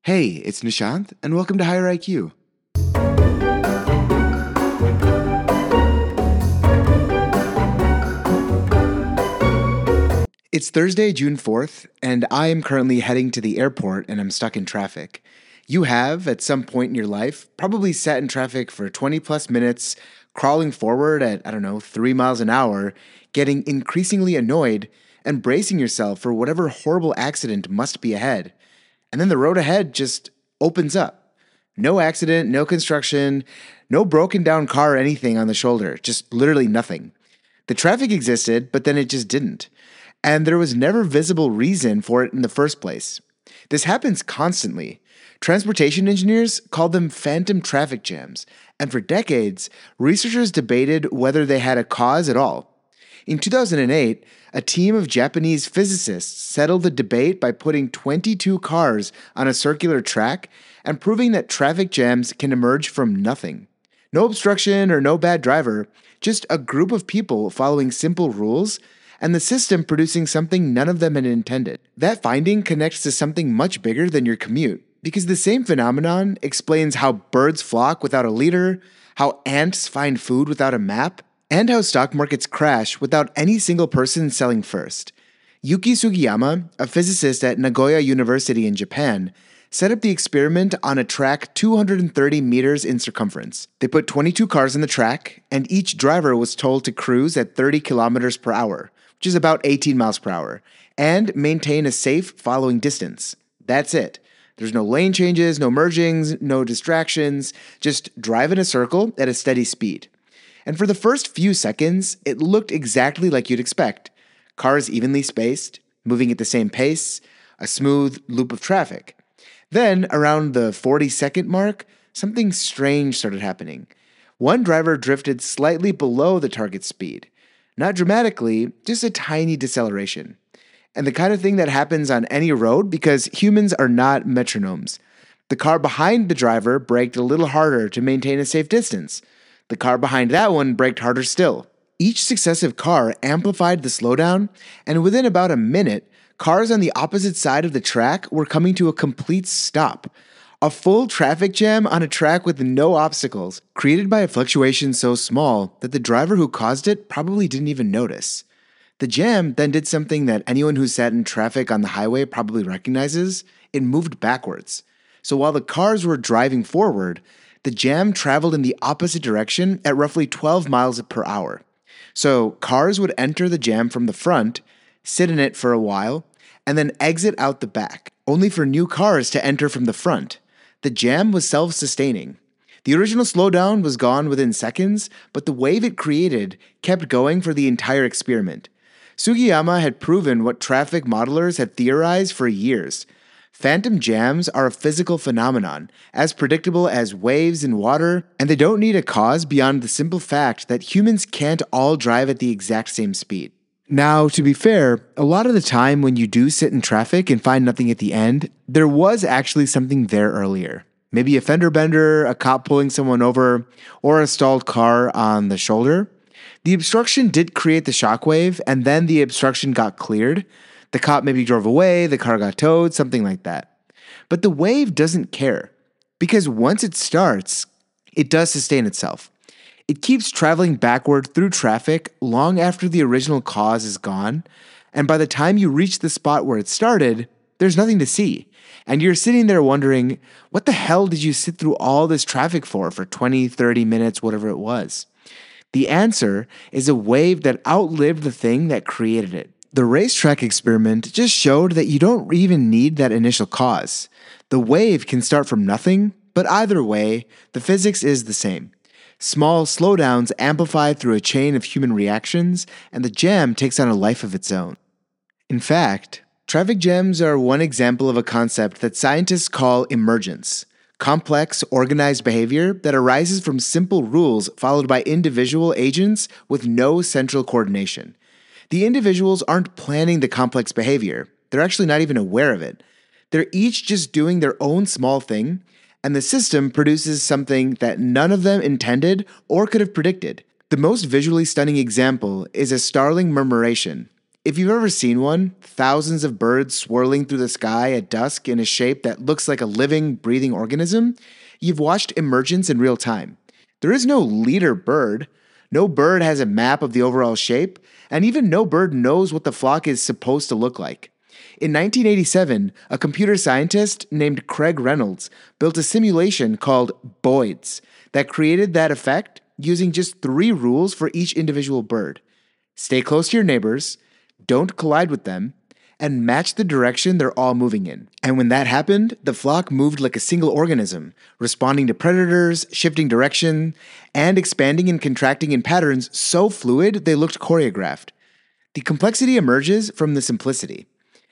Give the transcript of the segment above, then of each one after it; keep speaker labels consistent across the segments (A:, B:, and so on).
A: Hey, it's Nishant, and welcome to Higher IQ. It's Thursday, June 4th, and I am currently heading to the airport and I'm stuck in traffic. You have, at some point in your life, probably sat in traffic for 20 plus minutes, crawling forward at, 3 miles an hour, getting increasingly annoyed, and bracing yourself for whatever horrible accident must be ahead. And then the road ahead just opens up. No accident, no construction, no broken down car or anything on the shoulder, just literally nothing. The traffic existed, but then it just didn't. And there was never visible reason for it in the first place. This happens constantly. Transportation engineers call them phantom traffic jams, and for decades, researchers debated whether they had a cause at all. In 2008, a team of Japanese physicists settled the debate by putting 22 cars on a circular track and proving that traffic jams can emerge from nothing. No obstruction or no bad driver, just a group of people following simple rules and the system producing something none of them had intended. That finding connects to something much bigger than your commute, because the same phenomenon explains how birds flock without a leader, how ants find food without a map, and how stock markets crash without any single person selling first. Yuki Sugiyama, a physicist at Nagoya University in Japan, set up the experiment on a track 230 meters in circumference. They put 22 cars on the track, and each driver was told to cruise at 30 kilometers per hour, which is about 18 miles per hour, and maintain a safe following distance. That's it. There's no lane changes, no mergings, no distractions, just drive in a circle at a steady speed. And for the first few seconds, it looked exactly like you'd expect. Cars evenly spaced, moving at the same pace, a smooth loop of traffic. Then, around the 40-second mark, something strange started happening. One driver drifted slightly below the target speed. Not dramatically, just a tiny deceleration. And the kind of thing that happens on any road because humans are not metronomes. The car behind the driver braked a little harder to maintain a safe distance. The car behind that one braked harder still. Each successive car amplified the slowdown, and within about a minute, cars on the opposite side of the track were coming to a complete stop. A full traffic jam on a track with no obstacles, created by a fluctuation so small that the driver who caused it probably didn't even notice. The jam then did something that anyone who sat in traffic on the highway probably recognizes. It moved backwards. So while the cars were driving forward, the jam traveled in the opposite direction at roughly 12 miles per hour. So cars would enter the jam from the front, sit in it for a while, and then exit out the back, only for new cars to enter from the front. The jam was self-sustaining. The original slowdown was gone within seconds, but the wave it created kept going for the entire experiment. Sugiyama had proven what traffic modelers had theorized for years. Phantom jams are a physical phenomenon, as predictable as waves in water, and they don't need a cause beyond the simple fact that humans can't all drive at the exact same speed. Now, to be fair, a lot of the time when you do sit in traffic and find nothing at the end, there was actually something there earlier. Maybe a fender bender, a cop pulling someone over, or a stalled car on the shoulder. The obstruction did create the shockwave, and then the obstruction got cleared. The cop maybe drove away, the car got towed, something like that. But the wave doesn't care, because once it starts, it does sustain itself. It keeps traveling backward through traffic long after the original cause is gone, and by the time you reach the spot where it started, there's nothing to see. And you're sitting there wondering, what the hell did you sit through all this traffic for 20, 30 minutes, whatever it was? The answer is a wave that outlived the thing that created it. The racetrack experiment just showed that you don't even need that initial cause. The wave can start from nothing, but either way, the physics is the same. Small slowdowns amplify through a chain of human reactions, and the jam takes on a life of its own. In fact, traffic jams are one example of a concept that scientists call emergence. Complex, organized behavior that arises from simple rules followed by individual agents with no central coordination. The individuals aren't planning the complex behavior. They're actually not even aware of it. They're each just doing their own small thing, and the system produces something that none of them intended or could have predicted. The most visually stunning example is a starling murmuration. If you've ever seen one, thousands of birds swirling through the sky at dusk in a shape that looks like a living, breathing organism, you've watched emergence in real time. There is no leader bird. No bird has a map of the overall shape, and even no bird knows what the flock is supposed to look like. In 1987, a computer scientist named Craig Reynolds built a simulation called Boids that created that effect using just 3 rules for each individual bird. Stay close to your neighbors, don't collide with them, and match the direction they're all moving in. And when that happened, the flock moved like a single organism, responding to predators, shifting direction, and expanding and contracting in patterns so fluid they looked choreographed. The complexity emerges from the simplicity.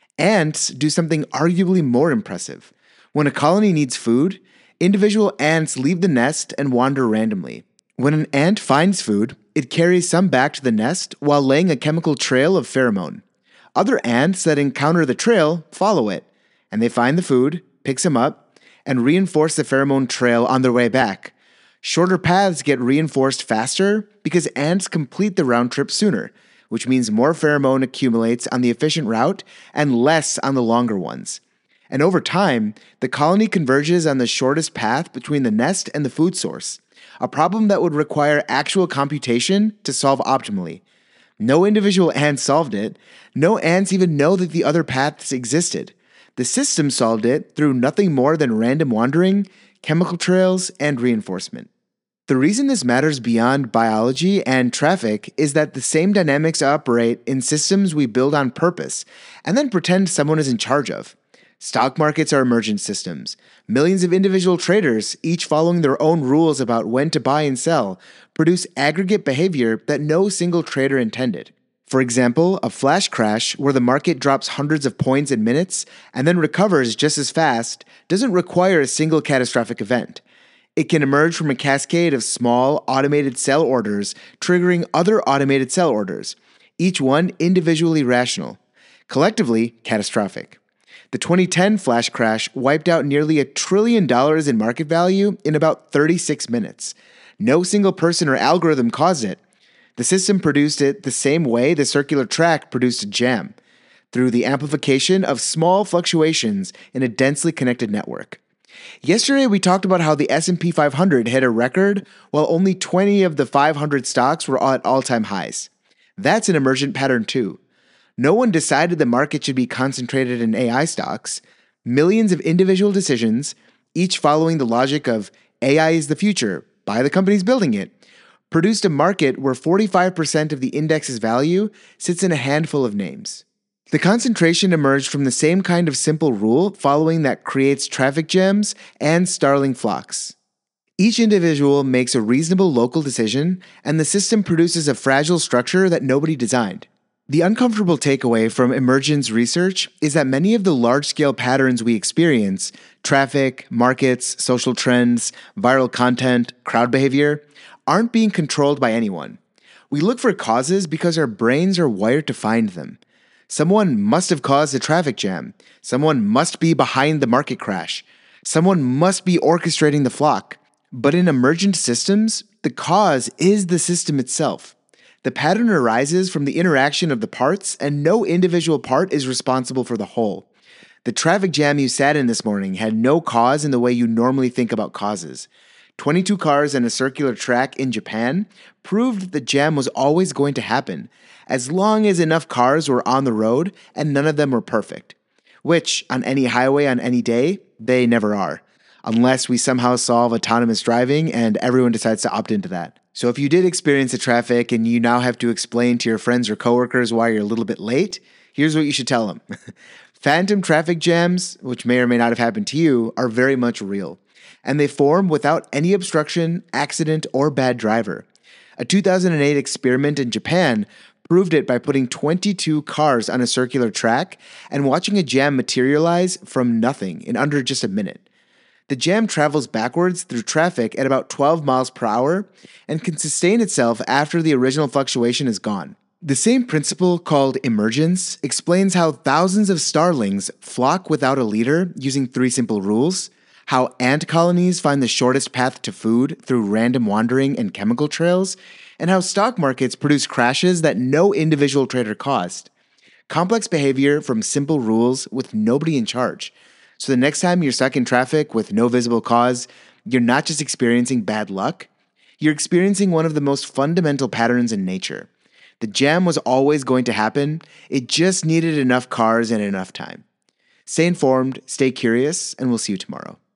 A: Ants do something arguably more impressive. When a colony needs food, individual ants leave the nest and wander randomly. When an ant finds food, it carries some back to the nest while laying a chemical trail of pheromone. Other ants that encounter the trail follow it, and they find the food, pick some up, and reinforce the pheromone trail on their way back. Shorter paths get reinforced faster because ants complete the round trip sooner, which means more pheromone accumulates on the efficient route and less on the longer ones. And over time, the colony converges on the shortest path between the nest and the food source, a problem that would require actual computation to solve optimally. No individual ant solved it. No ants even know that the other paths existed. The system solved it through nothing more than random wandering, chemical trails, and reinforcement. The reason this matters beyond biology and traffic is that the same dynamics operate in systems we build on purpose and then pretend someone is in charge of. Stock markets are emergent systems. Millions of individual traders, each following their own rules about when to buy and sell, produce aggregate behavior that no single trader intended. For example, a flash crash where the market drops hundreds of points in minutes and then recovers just as fast doesn't require a single catastrophic event. It can emerge from a cascade of small, automated sell orders triggering other automated sell orders, each one individually rational, collectively catastrophic. The 2010 flash crash wiped out nearly $1 trillion in market value in about 36 minutes. No single person or algorithm caused it. The system produced it the same way the circular track produced a jam, through the amplification of small fluctuations in a densely connected network. Yesterday, we talked about how the S&P 500 hit a record while only 20 of the 500 stocks were at all-time highs. That's an emergent pattern too. No one decided the market should be concentrated in AI stocks. Millions of individual decisions, each following the logic of AI is the future, by the companies building it, produced a market where 45% of the index's value sits in a handful of names. The concentration emerged from the same kind of simple rule following that creates traffic jams and starling flocks. Each individual makes a reasonable local decision, and the system produces a fragile structure that nobody designed. The uncomfortable takeaway from emergence research is that many of the large-scale patterns we experience, traffic, markets, social trends, viral content, crowd behavior, aren't being controlled by anyone. We look for causes because our brains are wired to find them. Someone must have caused a traffic jam. Someone must be behind the market crash. Someone must be orchestrating the flock. But in emergent systems, the cause is the system itself. The pattern arises from the interaction of the parts, and no individual part is responsible for the whole. The traffic jam you sat in this morning had no cause in the way you normally think about causes. 22 cars and a circular track in Japan proved that the jam was always going to happen, as long as enough cars were on the road and none of them were perfect. Which, on any highway on any day, they never are. Unless we somehow solve autonomous driving and everyone decides to opt into that. So if you did experience a traffic and you now have to explain to your friends or coworkers why you're a little bit late, here's what you should tell them. Phantom traffic jams, which may or may not have happened to you, are very much real. And they form without any obstruction, accident, or bad driver. A 2008 experiment in Japan proved it by putting 22 cars on a circular track and watching a jam materialize from nothing in under just a minute. The jam travels backwards through traffic at about 12 miles per hour and can sustain itself after the original fluctuation is gone. The same principle, called emergence, explains how thousands of starlings flock without a leader using 3 simple rules, how ant colonies find the shortest path to food through random wandering and chemical trails, and how stock markets produce crashes that no individual trader caused. Complex behavior from simple rules with nobody in charge. So the next time you're stuck in traffic with no visible cause, you're not just experiencing bad luck, you're experiencing one of the most fundamental patterns in nature. The jam was always going to happen, it just needed enough cars and enough time. Stay informed, stay curious, and we'll see you tomorrow.